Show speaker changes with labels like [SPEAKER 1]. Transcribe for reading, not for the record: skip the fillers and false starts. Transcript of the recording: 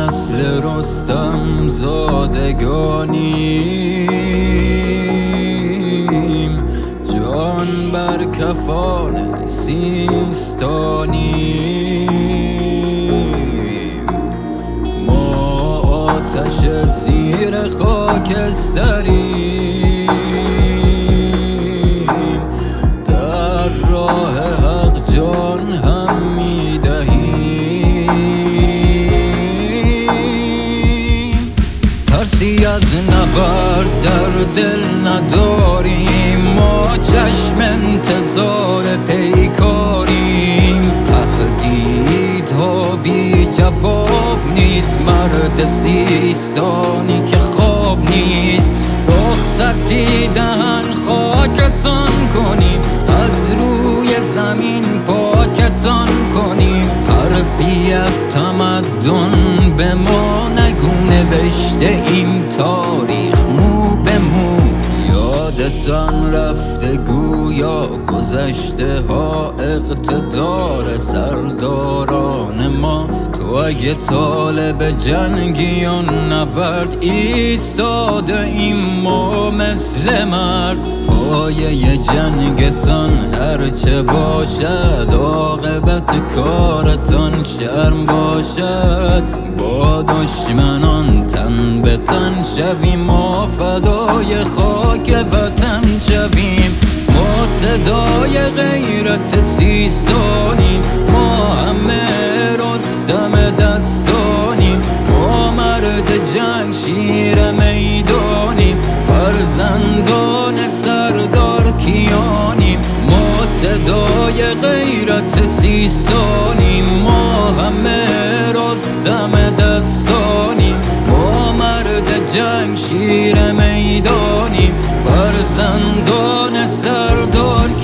[SPEAKER 1] نسل رستم زادگانیم، جان بر کفان سیستانیم. ما آتش زیر خاکستریم، در راه حق جان هم میدهیم. ترسی از نبرد در دل نداریم، ما چشم انتظار پیکاریم. تهدیدها بی جواب نیست، مرد سیستانی که خواب نیست. رخصتی دهن خاکتان کنیم، از روی زمین پاکتان کنیم. حرفیت تمدن به ما نگو، نوشته ایم تاریخ مو به مو. یادتان رفته گویا گذشته ها، اقتدار سرداران ما. تو اگه طالب جنگی و نبرد، ایستاده ایم ما مثل مرد. پایه جنگتان هرچه باشد، عاقبت کارتان شرم باشد. با دشمنان تن به تن شویم، ما فدای خاک وطن شویم. ما صدای غیرت سیستانیم، ما همه رستم دستانیم. ما مرد جنگ شیر میدانیم، فرزندان سردار کیانیم. ما صدای غیرت سیستانیم، ما همه رستم دستانیم. ما مرد جنگ شیر میدانیم، فرزندان سردار